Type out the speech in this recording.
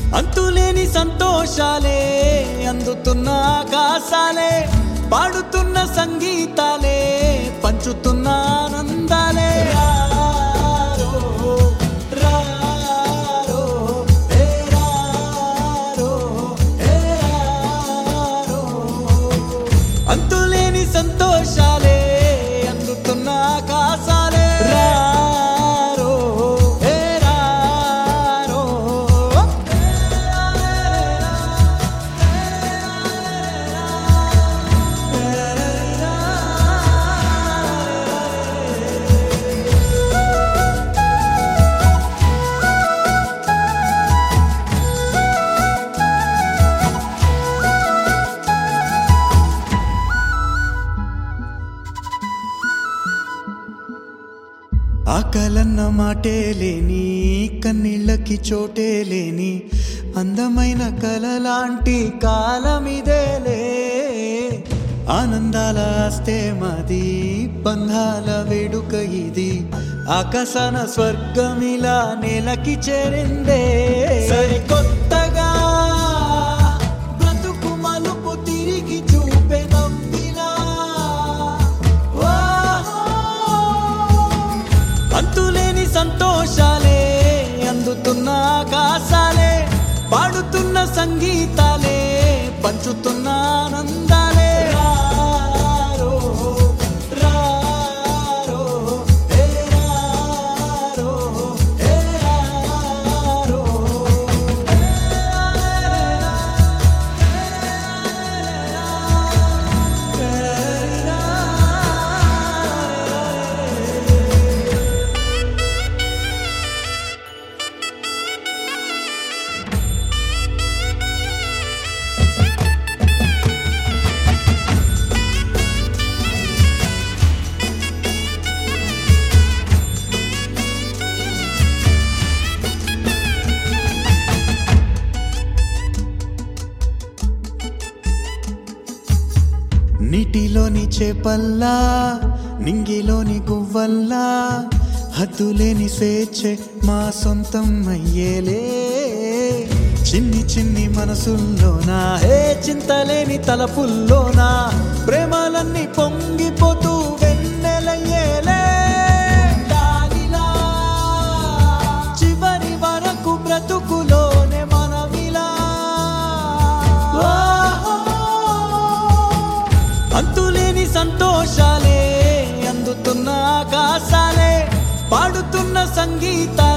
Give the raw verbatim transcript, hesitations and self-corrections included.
అంతులేని సంతోషాలే అందుతున్న ఆకాశాలే పాడుతున్న సంగీతాలే పంచుతున్న ఆనందాలే రారో, రారో, ఏ రారో, ఏ రారో. అంతులేని సంతోషాలే అందుతున్న ఆకాశాలే రారో, ఏ రారో. ఆకలన్న మాటే లేని కన్నీళ్ళకి చోటే లేని అందమైన కలలాంటి కాలమిదేలే ఆనందాల ఆస్తే మాది బంధాల వేడుక ఇది ఆకాశాన స్వర్గమిలా నేలకి చేరిందే సరికొత్తగా బ్రతుకు మలుపు తిరిగి చూపే నవ్విలా అంతులేని సంతోషాలే అందుతున్న ఆకాశాలే పాడుతున్న సంగీతాలే పంచుతున్న ఆనందాలే రారో, రారో, ఏ రారో, ఏ రారో. నీటిలోని చేపల్లా నింగిలోని గువ్వల్లా హద్దులేని స్వేచ్ఛే మా సొంతం అయ్యేలే చిన్ని చిన్ని మనసుల్లోనా ఏ చింతలేని తలపుల్లోనా ప్రేమలన్నీ పొంగిపోతూ వెన్నెలయ్యేలే దానిలా చివరి వరకు బ్రతుకులోనే మనవిలా అంతులేని సంతోషాలే అందుతున్న ఆకాశాలే పాడుతున్న సంగీత